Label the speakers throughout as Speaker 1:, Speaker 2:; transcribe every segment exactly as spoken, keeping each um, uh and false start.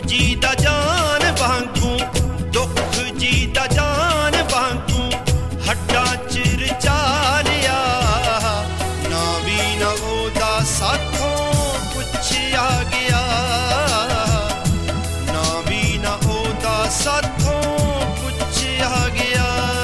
Speaker 1: ਜੀ ਦਾ ਜਾਨ ਵਾਂਗੂ, ਦੁੱਖ ਜੀ ਦਾ ਜਾਨ ਵਾਂਗੂ ਹੱਡਾਂ ਚ ਰਚਾ ਲਿਆ। ਨਾ ਵੀ ਨਾ ਉਹਦਾ ਸਾਥੋਂ ਪੁੱਛਿਆ ਗਿਆ, ਨਾ ਵੀ ਨਾ ਉਹਦਾ ਸਾਥੋਂ ਪੁੱਛਿਆ ਗਿਆ।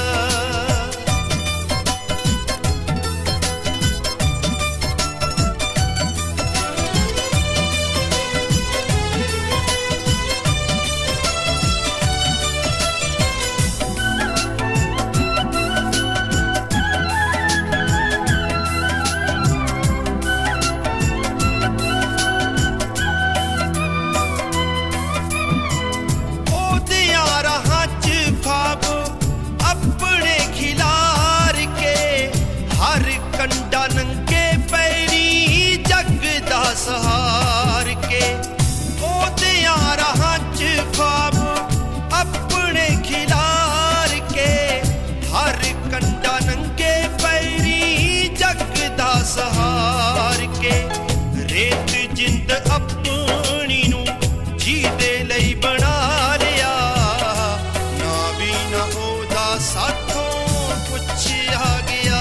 Speaker 1: ਕੰਡਾ ਨੰਗੇ ਪੈਰੀ ਜੱਗ ਦਾ ਸਹਾਰ ਕੇ, ਉਹਦਿਆਂ ਰਾਹਾਂ ਚ ਖ਼ਵਾਬ ਆਪਣੇ ਖਿਲਾਰ ਕੇ। ਹਰ ਕੰਡਾ ਨੰਗੇ ਪੈਰੀ ਜੱਗ ਦਾ ਸਹਾਰ ਕੇ। ਰੇਤ ਜਿੰਦ ਆਪਣੀ ਨੂੰ ਜੀਦੇ ਲਈ ਬਣਾ ਲਿਆ। ਨਾ ਵੀ ਨਾ ਉਹਦਾ ਸਾਥੋਂ ਪੁੱਛਿਆ ਗਿਆ,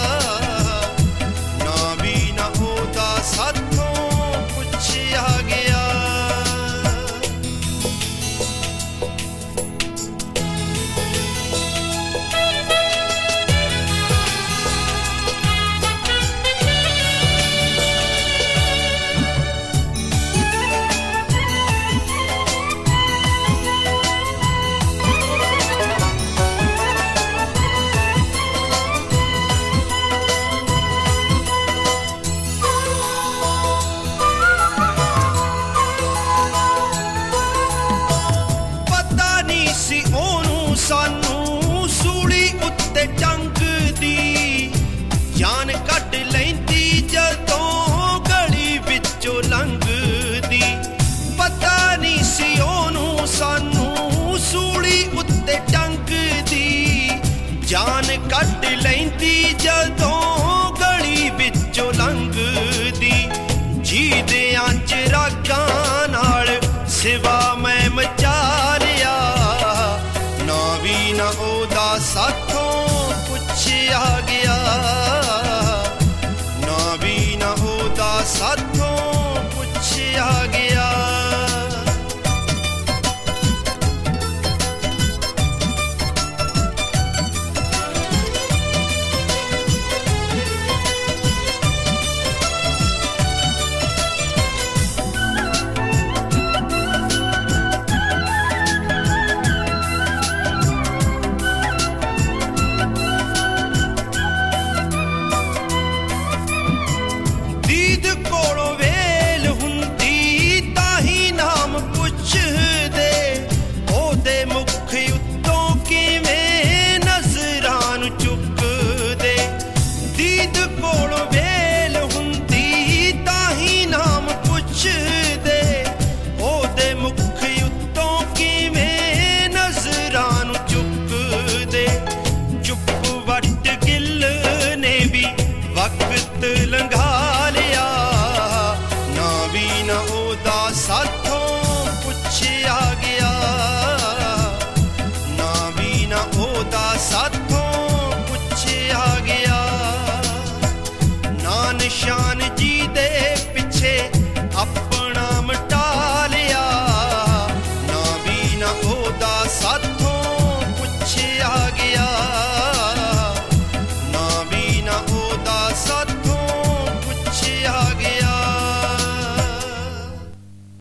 Speaker 1: ਸਾਥੋਂ ਪੁੱਛਿਆ ਗਿਆ। ਸਾਨੂੰ ਸੂਲੀ ਉੱਤੇ ਟੰਗਦੀ ਜਾਨ ਕੱਢ ਲੈਂਦੀ ਜਦੋਂ ਗਲੀ ਵਿੱਚੋਂ ਲੰਘਦੀ। ਪਤਾ ਨਹੀਂ ਸੀ ਉਹਨੂੰ ਸਾਨੂੰ ਸੂਲੀ ਉੱਤੇ ਟੰਗਦੀ ਜਾਨ ਕੱਢ ਲੈਂਦੀ ਜਦੋਂ ਗਲੀ ਵਿੱਚੋਂ ਲੰਘਦੀ। ਜੀਦਿਆਂ ਚ ਰਾਗਾਂ ਨਾਲ ਸਿਵਾ